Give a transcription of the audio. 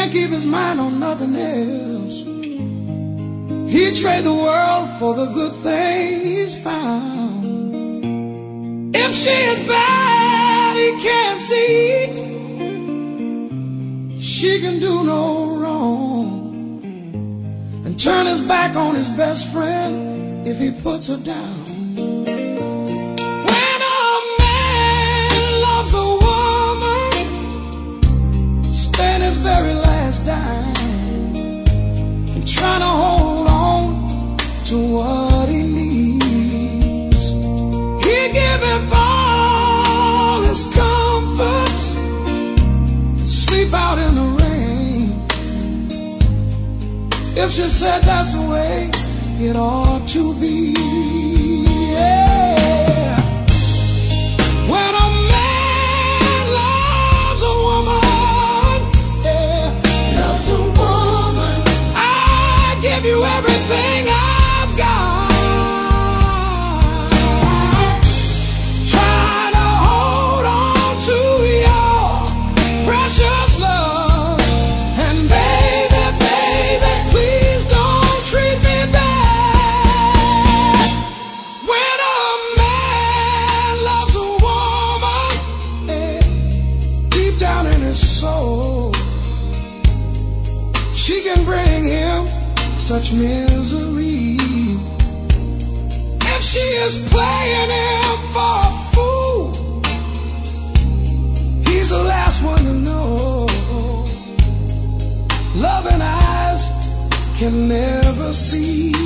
can't keep his mind on nothing else. He'd trade the world for the good thing he's found. If she is bad, he can't see it. She can do no wrong and turn his back on his best friend if he puts her down. When a man loves a woman, spend his very last dime and trying to hold on to what he needs. He give him all his comforts, sleep out in the rain. If she said that's the way it ought to be, yeah. When a man loves a woman, yeah, loves a woman, I give you everything I've got. Try to hold on to your precious love, and baby, baby, please don't treat me bad. When a man loves a woman, yeah, deep down in his soul, she can bring him such misery. If she is playing him for a fool, he's the last one to know. Loving eyes can never see.